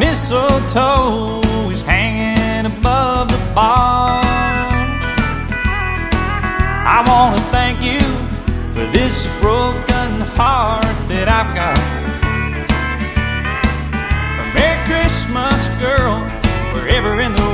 mistletoe is hanging above the barn. I want to thank you for this broken heart that I've got. Merry Christmas, girl, wherever in the